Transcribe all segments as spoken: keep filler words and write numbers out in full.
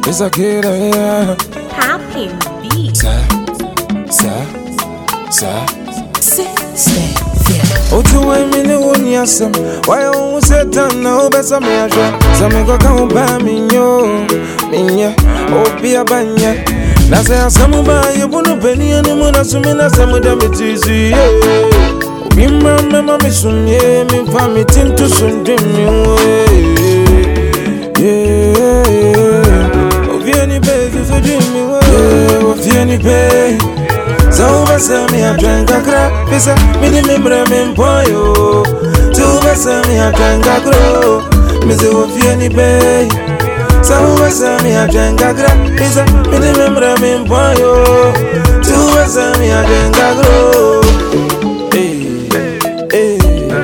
It's a kid, yeah. Happy beat. Sa, sa, sa. Say, say, yeah. Oh, two women in one yasam. Why you say down now? Better me a drop. Some go come by me, yo. Me, oh, be a banya. Na say asamu ba ye bunu penny and mo na sumi na samu da me tizi. Obi mra me ma me sumye me fa me tinto sundwe me. Yeah, obi any baby for dream me. Yeah, obi any baby. So besa me a drink a cra, besa me di me mra me mpoyo. So besa me a drink a grow, me say obi any baby. So besa me a drink a cra, besa me di me mra me mpoyo. So besa me a drink a grow. Hey, hey.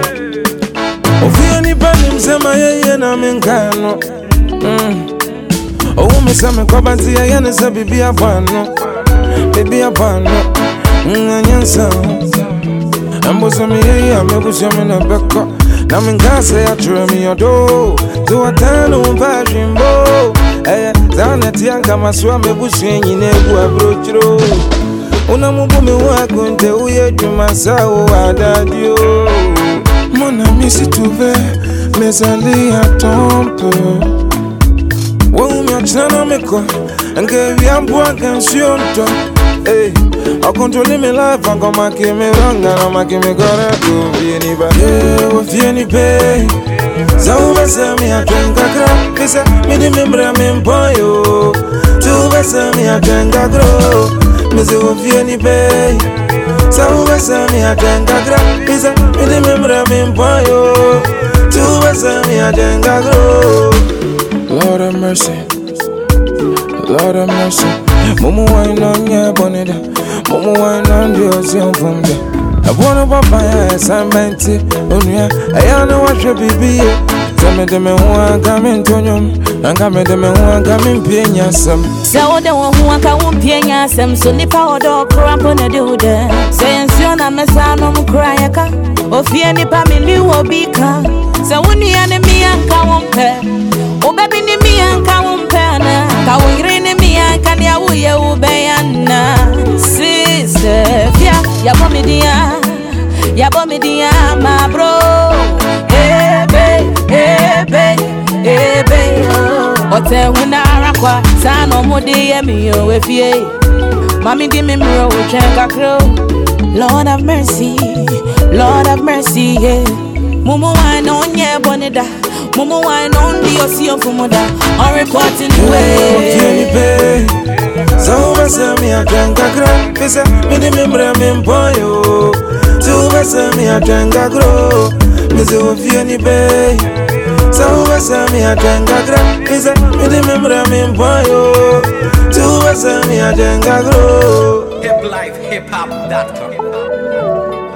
Obi any baby me say my ye na me nkano. Hmm. Oh me say me kwabanti ye na say bibi abano. Baby, I'm born up, I'm so. I'm was a me, I'm a bush, I'm a back up. Now, in Gaza, I drew me a door to a town of Bashing Bow. Eh, down at Yanka, swam a bush in a broach road. When I'm a woman, I couldn't tell you to myself, I died you. Mona, miss it to be, Miss Ali, I don't. Won't you tell me, and give you a book and shoot. Hey, I control me life, I go make me wrong, and I make me gonna do anybody. Yeah, with any pay. So, besa me a drink a crap, besa me the member of me boyo. Two besa me a drink a grow, me say with any pay. So, besa me a drink a crap, besa me the member of me boyo. Two besa me a drink a grow. Lord have mercy, Lord have mercy. Momo wine on ya bonnet, Momo wine on the ocean from there. I wanna buy a sambanti, Unia, I know what should be. Tell me the man who are coming to you, and come the man who are coming paying some. So the one who are coming paying some, so the power dog crap on a dude. Saying, son, I'm a son of Crayaka, or fear any family will be calm. So when the enemy and come on pair, oh, baby, me and come on pair, now green me and can ya obey and sister, yeah, ya bommy dear, ya bommy dear, my bro. Hey, babe, hey, babe, hey, babe. What a winner, son of Modi, me, if ye, Mammy, give me mirror, drink a crow. Lord have mercy, Lord have mercy, yeah. Mumu wine on ya bonida, Mumu wine on the ocean for mother, on reporting the way. So besa me a drink a crap, besa me the member of me boyo. So besa me a drink a grow, me say with any bay. So besa me a drink a crap, besa me the member of me boyo. So besa me a drink a grow. hip life hip hop dot com.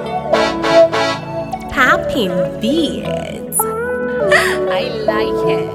Happy beats. I like it.